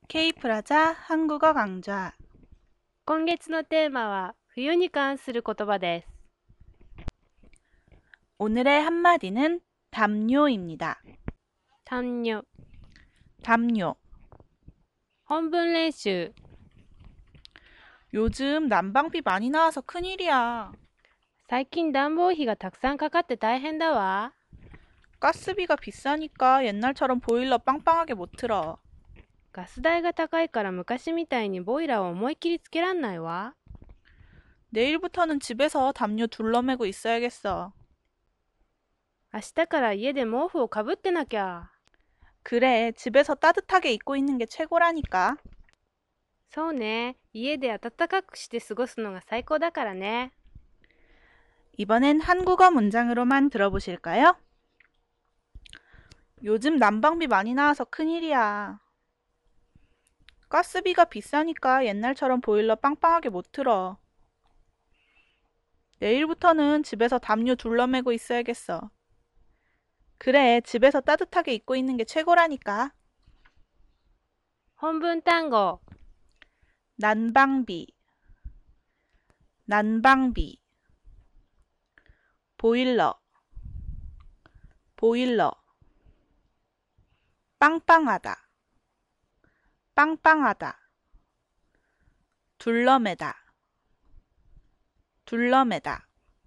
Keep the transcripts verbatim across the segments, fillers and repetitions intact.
Kプラザ한국어 강좌. 今月のテーマは冬に関する言葉です。 오늘의 한마디는 담요입니다. 담요. 담요. 本文練習。 요즘 난방비 많이 나와서 큰일이야. 最近暖房費がたくさんかかって大変だわ。 가스비가 비싸니까 옛날처럼 보일러 빵빵하게 못 틀어. ガス代が高いから昔みたいにボイラーを思いっきりつけらんないわ。 내일부터는 집에서 담요 둘러매고 있어야겠어. 明日から家で毛布をかぶってなきゃ。 그래, 집에서 따뜻하게 입고 있는 게 최고라니까. そうね、家で暖かくして過ごすのが最高だからね。 이번엔 한국어 문장으로만 들어보실까요? 요즘 난방비 많이 나와서 큰일이야. 가스비가 비싸니까 옛날처럼 보일러 빵빵하게 못 틀어. 내일부터는 집에서 담요 둘러매고 있어야겠어. 그래, 집에서 따뜻하게 입고 있는 게 최고라니까. 本文単語。 난방비, 난방비. 보일러, 보일러. 빵빵하다, 빵빵하다. 둘러매다, 둘러매다.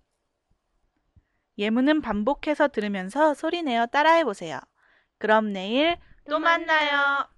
예문은 반복해서 들으면서 소리내어 따라해보세요. 그럼 내일 또 만나요.